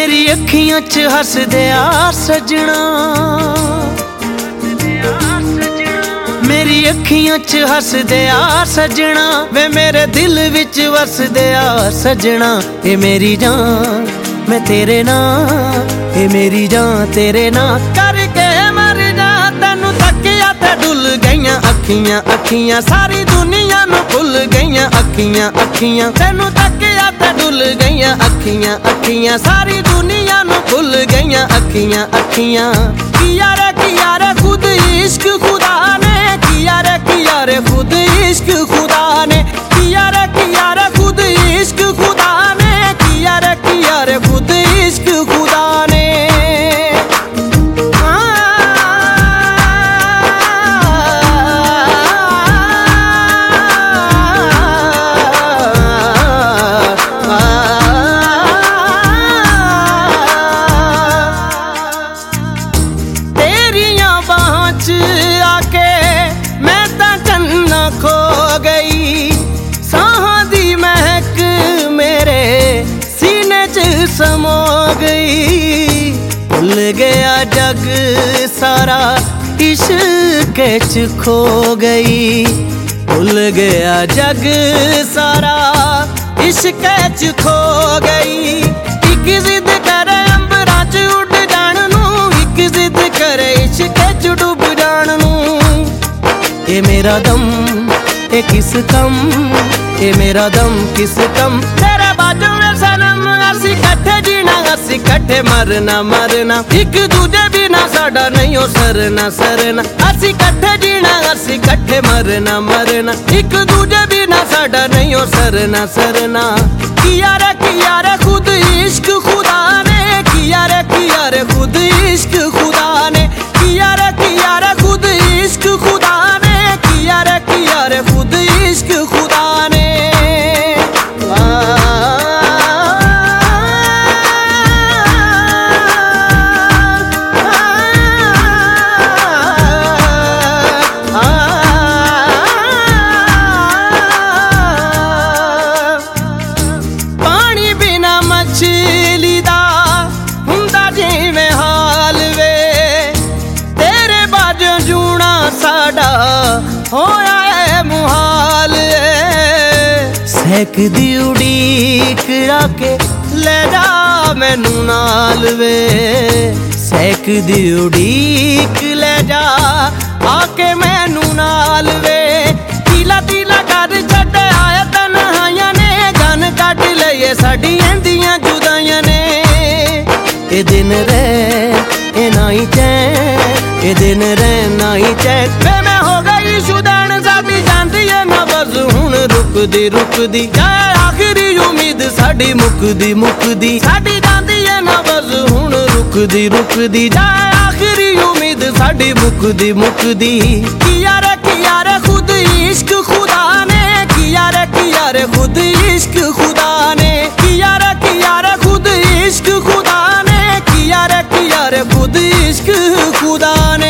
मेरी अखियां च हसदे आ सजना, मेरी अखियां च हसदे आ सजना, वे मेरे दिल विच वसदे आ सजना। ए मेरी जान मैं तेरे नाल, ए मेरी जान तेरे नाल करके मर जा। तेनू तकिया ते डुल गईयां अखियां अखियां, सारी दुनिया नू भुल गईयां अखियां अखियां। तेनू तकिया ते डुल गईयां अखियां अखियां, सारी दुनिया नू भुल गईयां अखियां अखियां। किया रे खुद इश्क खुदा ने, किया रे खुद इश्क खुदा ने, किया रे खुद इश्क खुदा ने, किया रे खुद इश्क खुदा ने। तेरियां बाहों च आके मैं तां चन्ना खो गई, सांहां दी महक मेरे सीने च समो गई। भुल गया जग सारा इश्क च खो गई, भुल गया जग सारा इश्क च खो गई। एक जिद करे अंबरां च उड़ जाण नू, एक जिद करे इश्क च डुब जाण नू। ए मेरा दम ए किस कम, ए मेरा दम किस कम, तेरे बाजू में सनम असी कट्ठे जीना असी कट्ठे मरना मरना। एक दूजे बिना साडा नहीं हो सरना सरना, असी कट्ठे जीना असी कट्ठे मरना मरना। एक दूजे बिना साडा नहीं हो सरना सरना। किया रे खुद इश्क खुदा ने, किया रे खुद इश्क खुदा ने, किया रे खुद इश्क खुदा ने, किया रे खुद इश्क खुदा ने। पानी बिना मछली दा हुंदा जिवें हाल वे, तेरे बाजों जूना साडा होया है मुहाल। सहक दी उड़ीक आके ले जा मैनू नाल वे, सहक दी उड़ीक ले जा आके मैनू नाल वे। तीला तीला कर छड्ड आया तन्हाइयां ने, जान कट लईए साडी एंदियां जुदाइयां ने। ए दिन रे ए नाई चैन, ए दिन रे नाई चैन, वे मैं हो गई शुदैन साडी जांदी है ना बस हुण रुकदी रुकदी। जाए आखिरी उम्मीद साडी मुकदी मुकदी, साडी जांदी है ना बस हुण रुकदी रुकदी। जाए आखिरी उम्मीद साडी मुकदी मुकदी। किया रे खुद इश्क खुदा ने, किया रे खुद इश्क खुदा ने, किया रे खुद इश्क खुदा ने, किया रे खुद इश्क खुदा ने।